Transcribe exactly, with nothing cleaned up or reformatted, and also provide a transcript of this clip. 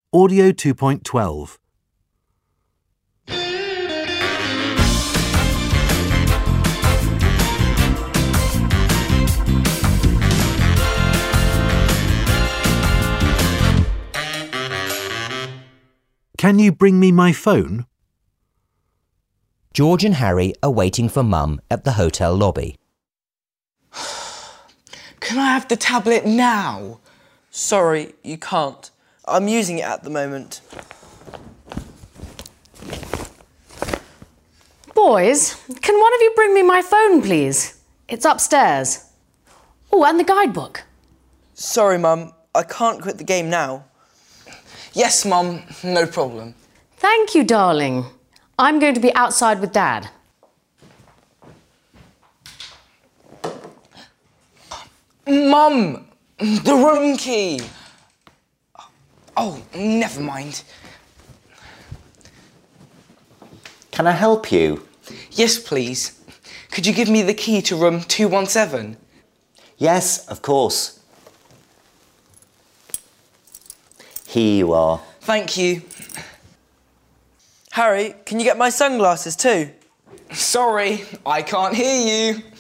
Audio two point twelve. Can you bring me my phone? George and Harry are waiting for Mum at the hotel lobby. Can I have the tablet now? Sorry, you can't. I'm using it at the moment. Boys, can one of you bring me my phone, please? It's upstairs. Oh, and the guidebook. Sorry, Mum. I can't quit the game now. Yes, Mum. No problem. Thank you, darling. I'm going to be outside with Dad. Mum! The room key! Oh, never mind. Can I help you? Yes, please. Could you give me the key to room two one seven? Yes, of course. Here you are. Thank you. Harry, can you get my sunglasses too? Sorry, I can't hear you.